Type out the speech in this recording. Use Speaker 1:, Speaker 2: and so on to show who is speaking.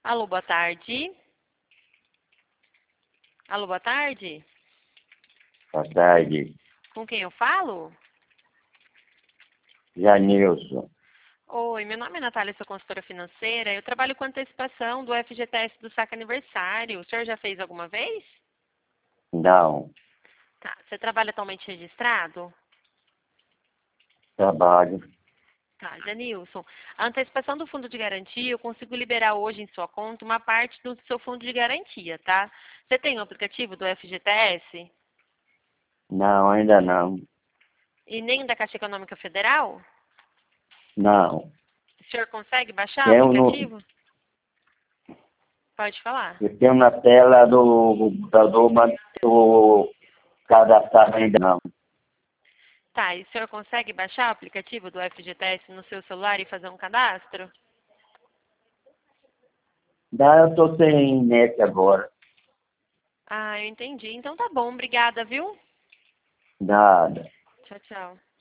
Speaker 1: Alô, boa tarde. Alô, boa tarde.
Speaker 2: Boa tarde,
Speaker 1: Com quem eu falo?
Speaker 2: Janilson.
Speaker 1: Oi, meu nome é Natália, sou consultora financeira. Eu trabalho com antecipação do FGTS do saque aniversário. O senhor já fez alguma vez?
Speaker 2: Não,
Speaker 1: Tá. Você trabalha atualmente registrado?
Speaker 2: trabalho.
Speaker 1: Tá, Janilson. A antecipação do fundo de garantia, eu consigo liberar hoje em sua conta uma parte do seu fundo de garantia, tá? Você tem o aplicativo do FGTS?
Speaker 2: Não, ainda não.
Speaker 1: E nem da Caixa Econômica Federal?
Speaker 2: Não.
Speaker 1: O senhor consegue baixar o
Speaker 2: Eu, no,
Speaker 1: aplicativo? Pode falar.
Speaker 2: eu tenho na tela do computador, mas o cadastrar ainda não.
Speaker 1: Tá, e o senhor consegue baixar o aplicativo do FGTS no seu celular e fazer um cadastro?
Speaker 2: Daí eu estou sem net agora.
Speaker 1: Ah, eu entendi. Então tá bom, obrigada, viu?
Speaker 2: Nada.
Speaker 1: Tchau, tchau.